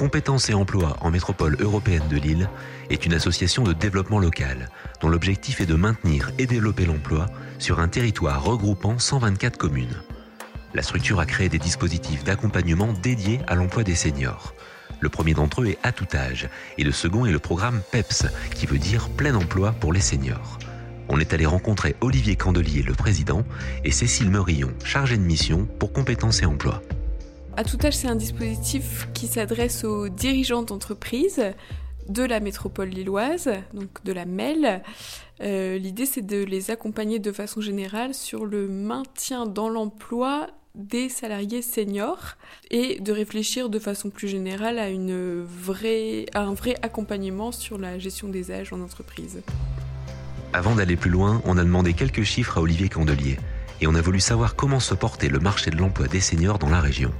Compétences et Emploi en métropole européenne de Lille est une association de développement local dont l'objectif est de maintenir et développer l'emploi sur un territoire regroupant 124 communes. La structure a créé des dispositifs d'accompagnement dédiés à l'emploi des seniors. Le premier d'entre eux est À tout âge et le second est le programme PEPS, qui veut dire Plein emploi pour les seniors. On est allé rencontrer Olivier Candelier, le président, et Cécile Meurillon, chargée de mission pour Compétences et Emploi. À tout âge, c'est un dispositif qui s'adresse aux dirigeants d'entreprises de la métropole lilloise, donc de la MEL. L'idée, c'est de les accompagner de façon générale sur le maintien dans l'emploi des salariés seniors et de réfléchir de façon plus générale à un vrai accompagnement sur la gestion des âges en entreprise. Avant d'aller plus loin, on a demandé quelques chiffres à Olivier Candelier et on a voulu savoir comment se portait le marché de l'emploi des seniors dans la région.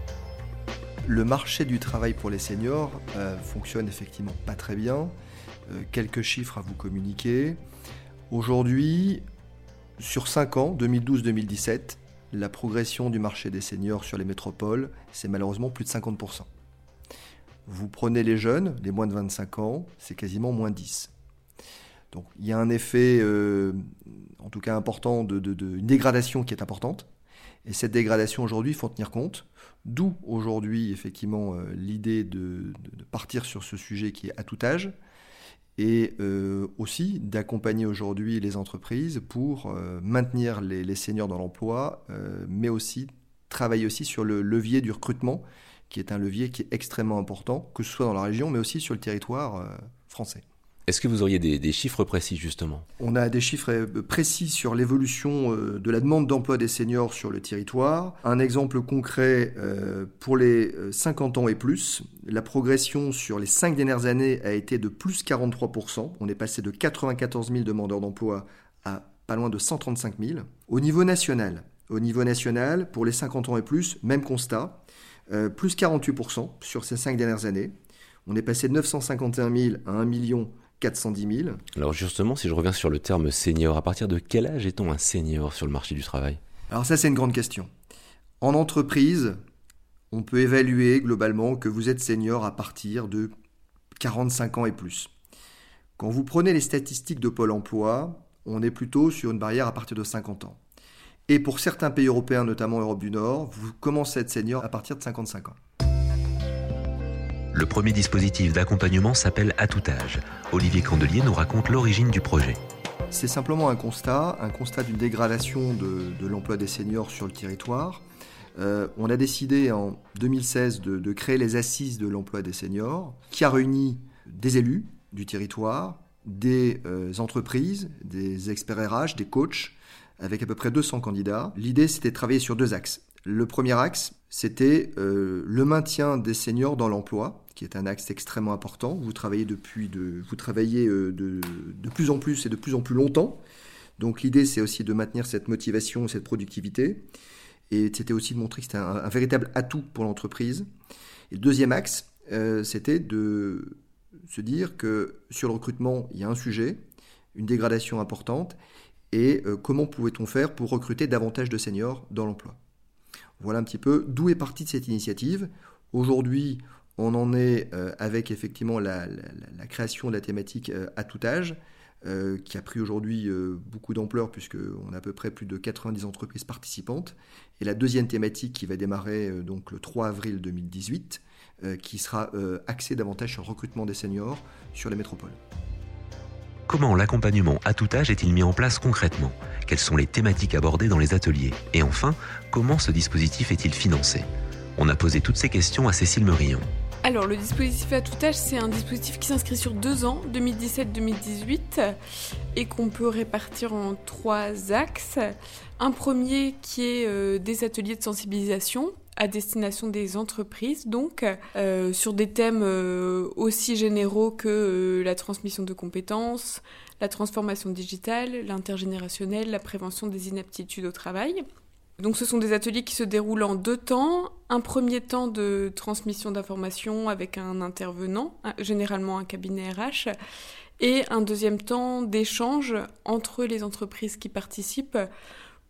Le marché du travail pour les seniors fonctionne effectivement pas très bien. Quelques chiffres à vous communiquer. Aujourd'hui, sur 5 ans, 2012-2017, la progression du marché des seniors sur les métropoles, c'est malheureusement plus de 50%. Vous prenez les jeunes, les moins de 25 ans, c'est quasiment moins 10%. Donc il y a un effet, en tout cas important, une dégradation qui est importante. Et cette dégradation aujourd'hui, il faut en tenir compte. D'où aujourd'hui, effectivement, l'idée de partir sur ce sujet qui est à tout âge. Et aussi d'accompagner aujourd'hui les entreprises pour maintenir les seniors dans l'emploi, mais aussi travailler aussi sur le levier du recrutement, qui est un levier qui est extrêmement important, que ce soit dans la région, mais aussi sur le territoire français. Est-ce que vous auriez des chiffres précis, justement ? On a des chiffres précis sur l'évolution de la demande d'emploi des seniors sur le territoire. Un exemple concret, pour les 50 ans et plus, la progression sur les 5 dernières années a été de plus 43%. On est passé de 94 000 demandeurs d'emploi à pas loin de 135 000. Au niveau national, pour les 50 ans et plus, même constat, plus 48% sur ces 5 dernières années. On est passé de 951 000 à 1 410 000. Alors justement, si je reviens sur le terme senior, à partir de quel âge est-on un senior sur le marché du travail ? Alors ça, c'est une grande question. En entreprise, on peut évaluer globalement que vous êtes senior à partir de 45 ans et plus. Quand vous prenez les statistiques de Pôle emploi, on est plutôt sur une barrière à partir de 50 ans. Et pour certains pays européens, notamment Europe du Nord, vous commencez à être senior à partir de 55 ans. Le premier dispositif d'accompagnement s'appelle À tout âge. Olivier Candelier nous raconte l'origine du projet. C'est simplement un constat d'une dégradation de l'emploi des seniors sur le territoire. On a décidé en 2016 de créer les assises de l'emploi des seniors, qui a réuni des élus du territoire, des entreprises, des experts RH, des coachs, avec à peu près 200 candidats. L'idée, c'était de travailler sur 2 axes. Le premier axe, c'était le maintien des seniors dans l'emploi, qui est un axe extrêmement important. Vous travaillez de plus en plus et de plus en plus longtemps. Donc l'idée, c'est aussi de maintenir cette motivation, cette productivité. Et c'était aussi de montrer que c'était un véritable atout pour l'entreprise. Et le deuxième axe, c'était de se dire que sur le recrutement, il y a un sujet, une dégradation importante. Et comment pouvait-on faire pour recruter davantage de seniors dans l'emploi ? Voilà un petit peu d'où est partie cette initiative. Aujourd'hui, on en est avec effectivement la création de la thématique à tout âge, qui a pris aujourd'hui beaucoup d'ampleur puisqu'on a à peu près plus de 90 entreprises participantes. Et la deuxième thématique qui va démarrer donc le 3 avril 2018, qui sera axée davantage sur le recrutement des seniors sur les métropoles. Comment l'accompagnement à tout âge est-il mis en place concrètement ? Quelles sont les thématiques abordées dans les ateliers ? Et enfin, comment ce dispositif est-il financé ? On a posé toutes ces questions à Cécile Meurillon. Alors, le dispositif à tout âge, c'est un dispositif qui s'inscrit sur 2 ans, 2017-2018, et qu'on peut répartir en 3 axes. Un premier qui est des ateliers de sensibilisation à destination des entreprises, donc sur des thèmes aussi généraux que la transmission de compétences, la transformation digitale, l'intergénérationnel, la prévention des inaptitudes au travail. Donc ce sont des ateliers qui se déroulent en 2 temps. Un premier temps de transmission d'informations avec un intervenant, généralement un cabinet RH, et un deuxième temps d'échange entre les entreprises qui participent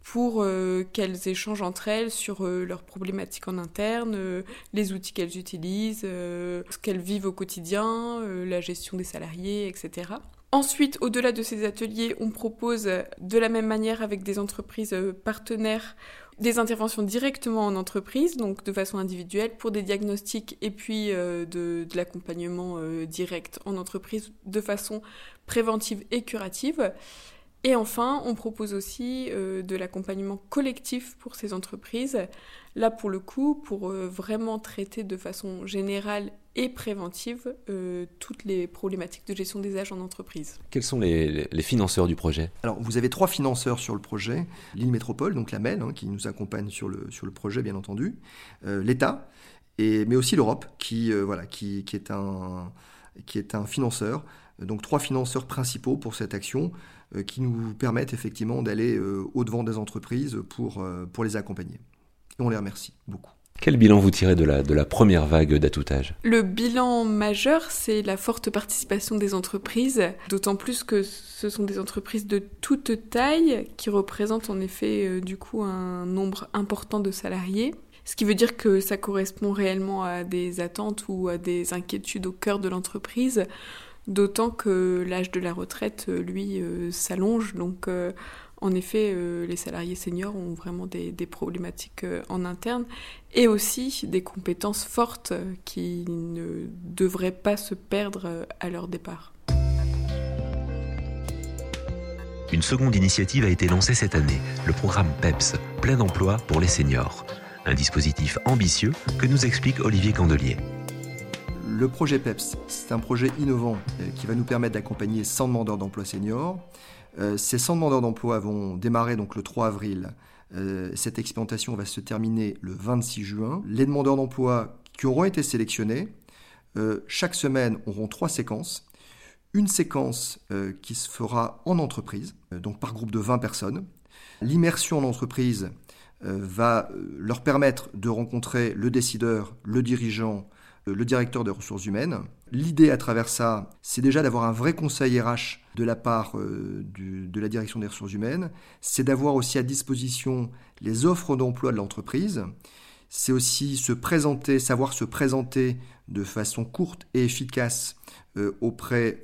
pour qu'elles échangent entre elles sur leurs problématiques en interne, les outils qu'elles utilisent, ce qu'elles vivent au quotidien, la gestion des salariés, etc. Ensuite, au-delà de ces ateliers, on propose de la même manière avec des entreprises partenaires des interventions directement en entreprise, donc de façon individuelle, pour des diagnostics et puis de l'accompagnement direct en entreprise de façon préventive et curative. Et enfin, on propose aussi de l'accompagnement collectif pour ces entreprises. Là, pour le coup, pour vraiment traiter de façon générale et préventive toutes les problématiques de gestion des âges en entreprise. Quels sont les financeurs du projet ? Alors, vous avez 3 financeurs sur le projet. Lille Métropole, donc la MEL, qui nous accompagne sur le projet, bien entendu. L'État, mais aussi l'Europe, qui est un financeur. Donc 3 financeurs principaux pour cette action qui nous permettent effectivement d'aller au-devant des entreprises pour les accompagner. Et on les remercie beaucoup. Quel bilan vous tirez de la première vague d'atoutage ? Le bilan majeur, c'est la forte participation des entreprises, d'autant plus que ce sont des entreprises de toute taille qui représentent en effet du coup un nombre important de salariés. Ce qui veut dire que ça correspond réellement à des attentes ou à des inquiétudes au cœur de l'entreprise, d'autant que l'âge de la retraite, lui, s'allonge. Donc, en effet, les salariés seniors ont vraiment des problématiques en interne et aussi des compétences fortes qui ne devraient pas se perdre à leur départ. Une seconde initiative a été lancée cette année, le programme PEPS, Plein emploi pour les seniors. Un dispositif ambitieux que nous explique Olivier Candelier. Le projet PEPS, c'est un projet innovant qui va nous permettre d'accompagner 100 demandeurs d'emploi seniors. Ces 100 demandeurs d'emploi vont démarrer donc le 3 avril. Cette expérimentation va se terminer le 26 juin. Les demandeurs d'emploi qui auront été sélectionnés, chaque semaine, auront 3 séquences. Une séquence qui se fera en entreprise, donc par groupe de 20 personnes. L'immersion en entreprise va leur permettre de rencontrer le décideur, le dirigeant, le directeur des ressources humaines. L'idée à travers ça, c'est déjà d'avoir un vrai conseil RH de la part de la direction des ressources humaines. C'est d'avoir aussi à disposition les offres d'emploi de l'entreprise. C'est aussi savoir se présenter de façon courte et efficace auprès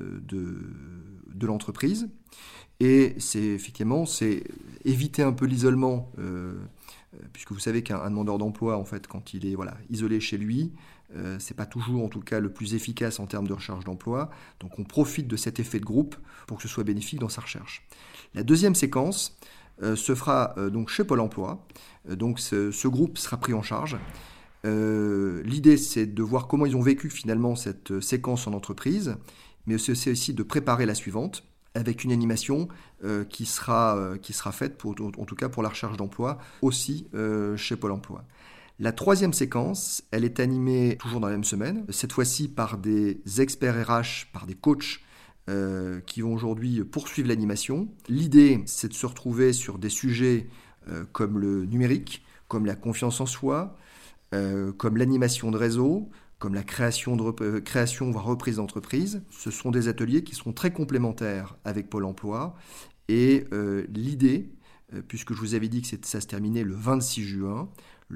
de l'entreprise. Et c'est éviter un peu l'isolement, puisque vous savez qu'un demandeur d'emploi, en fait, quand il est isolé chez lui, c'est pas toujours, en tout cas, le plus efficace en termes de recherche d'emploi. Donc on profite de cet effet de groupe pour que ce soit bénéfique dans sa recherche. La deuxième séquence se fera donc chez Pôle emploi. Donc ce groupe sera pris en charge. L'idée, c'est de voir comment ils ont vécu finalement cette séquence en entreprise, mais c'est aussi de préparer la suivante avec une animation qui sera faite, en tout cas pour la recherche d'emploi, aussi chez Pôle emploi. La troisième séquence, elle est animée toujours dans la même semaine, cette fois-ci par des experts RH, par des coachs qui vont aujourd'hui poursuivre l'animation. L'idée, c'est de se retrouver sur des sujets comme le numérique, comme la confiance en soi, comme l'animation de réseau, comme la création voire reprise d'entreprise. Ce sont des ateliers qui seront très complémentaires avec Pôle emploi. Et l'idée, puisque je vous avais dit que ça se terminait le 26 juin,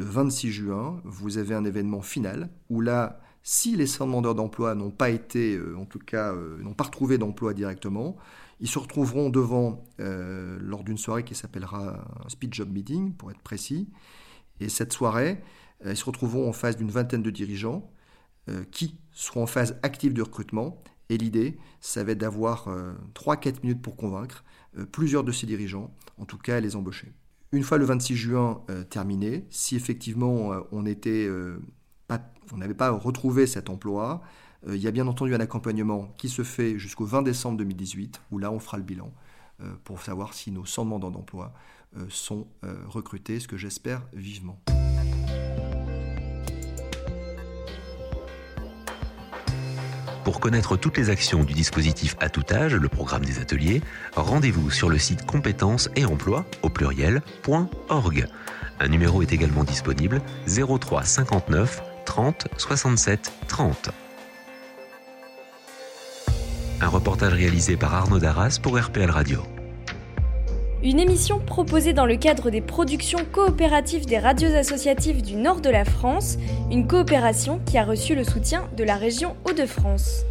vous avez un événement final où là, si les 100 demandeurs d'emploi n'ont pas retrouvé d'emploi directement, ils se retrouveront devant lors d'une soirée qui s'appellera un speed job meeting, pour être précis. Et cette soirée, ils se retrouveront en face d'une vingtaine de dirigeants qui seront en phase active de recrutement. Et l'idée, ça va être d'avoir 3-4 minutes pour convaincre plusieurs de ces dirigeants, en tout cas les embaucher. Une fois le 26 juin terminé, si effectivement on n'avait pas retrouvé cet emploi, il y a bien entendu un accompagnement qui se fait jusqu'au 20 décembre 2018, où là on fera le bilan pour savoir si nos 100 demandeurs d'emploi sont recrutés, ce que j'espère vivement. Pour connaître toutes les actions du dispositif à tout âge, le programme des ateliers, rendez-vous sur le site compétences et emploi au pluriel.org. Un numéro est également disponible 03 59 30 67 30. Un reportage réalisé par Arnaud Darras pour RPL Radio. Une émission proposée dans le cadre des productions coopératives des radios associatives du nord de la France, une coopération qui a reçu le soutien de la région Hauts-de-France.